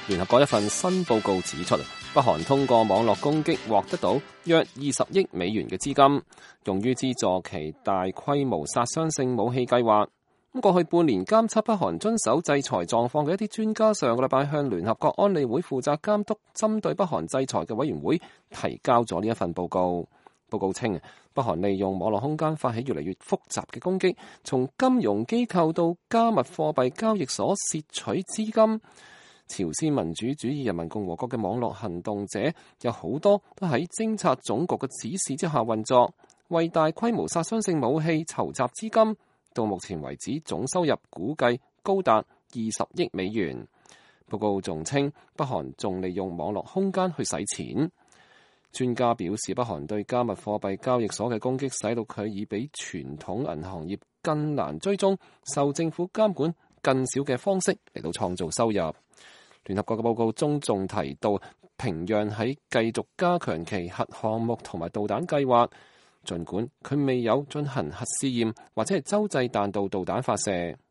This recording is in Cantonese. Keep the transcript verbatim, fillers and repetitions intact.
聯合國一份新報告指出，北韓通過網絡攻擊獲得到約二十億美元嘅資金，用於資助其大規模殺傷性武器計劃。咁過去半年監測北韓遵守制裁狀況嘅一啲專家，上個禮拜向聯合國安理會負責監督針對北韓制裁嘅委員會提交咗呢一份報告。報告稱，北韓利用網絡空間發起越嚟越複雜嘅攻擊，從金融機構到加密貨幣交易所竊取資金。朝鮮民主主義人民共和國嘅網絡行動者有好多都喺偵察總局嘅指示之下運作，為大規模殺傷性武器籌集資金。到目前為止，總收入估計高達二十億美元。報告仲稱，北韓仲利用網絡空間去洗錢。專家表示，北韓對加密貨幣交易所嘅攻擊，使到佢以比傳統銀行業更難追蹤、受政府監管更少嘅方式嚟到創造收入。聯合國嘅報告中仲提到，平壤喺繼續加強其核項目同埋導彈計劃，儘管佢未有進行核試驗或者係洲際彈道導彈發射。